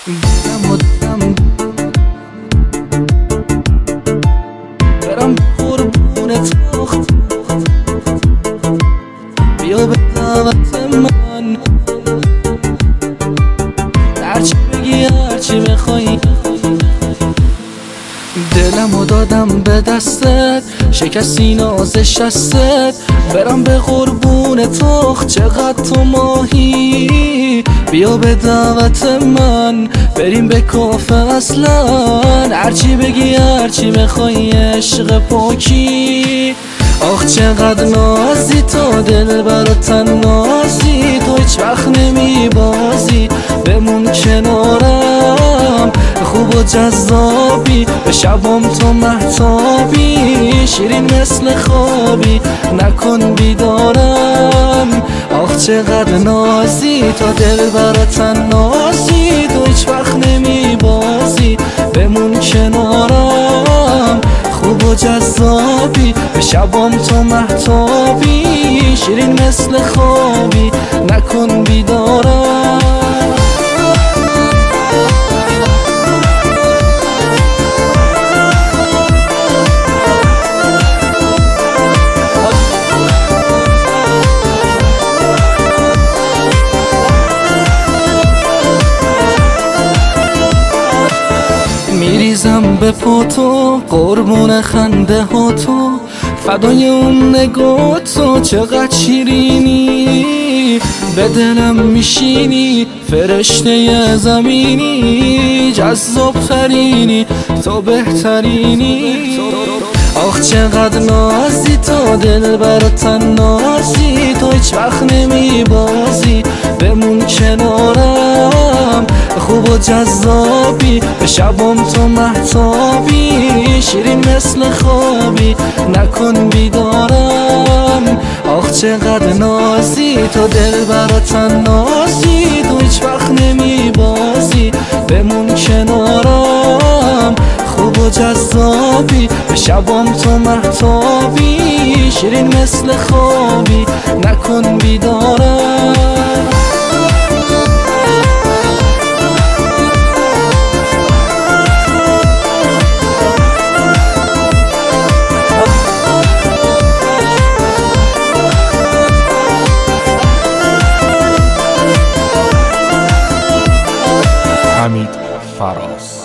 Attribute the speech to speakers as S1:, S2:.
S1: دلم و دلم برم قربون تخت، بیا به دعوت من، هرچی بگی هرچی بخوای. دلم و دادم به دستت، شکستی ناز شستت، برم به قربون تخت. چقدر تو ماهی، بیا به دعوت من، بریم به کافه اصلا، هرچی بگی هرچی بخوای عشق پاکی. آخ چقدر نازی تو، دل برات نازی، تو هیچ وقت نمی بازی، بمون کنارم، خوب و جذابی، به شبام تو مهتابی، شیرین مثل خوابی، نکن بیدارم. آخ چقدر نازی تو، دل برات نازی، تو هیچ وقت نمی بازی، بمون کنارم، خوب و جذابی، به شبام تو مهتابی، شیرین مثل خوابی، نکن بیدارم. میریزم به پاتو، قربون خنده ها تو، فدای اون نگاه تو، چقدر شیرینی، به دلم میشینی، فرشته زمینی، جذاب ترینی، تو بهترینی. آخ چقدر نازی تو، دل برات نازی، تو هیچ وقت نمی بازی، بمون کنارم، خوب و جذابی، به شبام تو مهتابی، شیرین مثل خوابی، نکن بیدارم. آخ چقدر نازی تو، دل برات نازی، تو هیچ وقت نمی بازی، بمون کنارم، خوب و جذابی، به شبام تو مهتابی، شیرین مثل خوابی، نکن بیدارم.
S2: حمید فراز.